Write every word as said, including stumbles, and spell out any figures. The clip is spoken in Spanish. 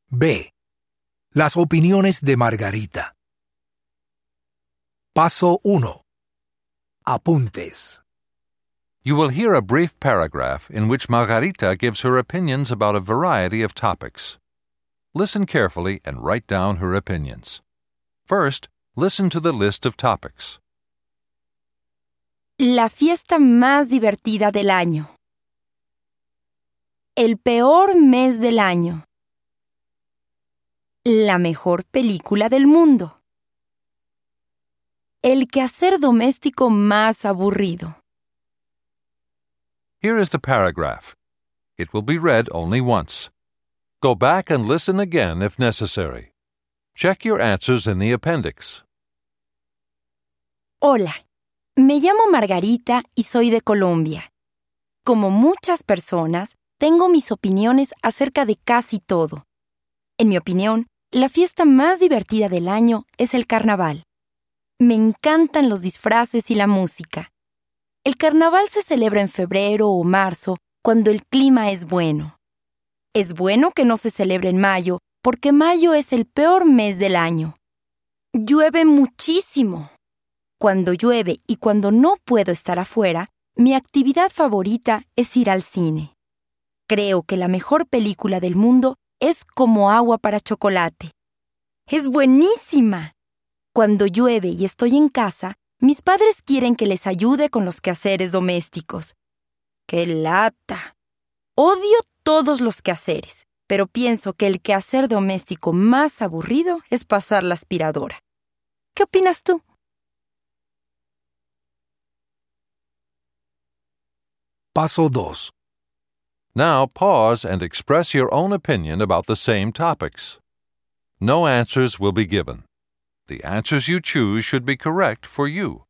B. Las opiniones de Margarita. Paso uno. Apuntes. You will hear a brief paragraph in which Margarita gives her opinions about a variety of topics. Listen carefully and write down her opinions. First, listen to the list of topics. La fiesta más divertida del año. El peor mes del año. La mejor película del mundo. El quehacer doméstico más aburrido. Here is the paragraph. It will be read only once. Go back and listen again if necessary. Check your answers in the appendix. Hola, me llamo Margarita y soy de Colombia. Como muchas personas, tengo mis opiniones acerca de casi todo. En mi opinión, la fiesta más divertida del año es el carnaval. Me encantan los disfraces y la música. El carnaval se celebra en febrero o marzo, cuando el clima es bueno. Es bueno que no se celebre en mayo, porque mayo es el peor mes del año. Llueve muchísimo. Cuando llueve y cuando no puedo estar afuera, mi actividad favorita es ir al cine. Creo que la mejor película del mundo es Como agua para chocolate. ¡Es buenísima! Cuando llueve y estoy en casa, mis padres quieren que les ayude con los quehaceres domésticos. ¡Qué lata! Odio todos los quehaceres, pero pienso que el quehacer doméstico más aburrido es pasar la aspiradora. ¿Qué opinas tú? Paso dos. Now pause and express your own opinion about the same topics. No answers will be given. The answers you choose should be correct for you.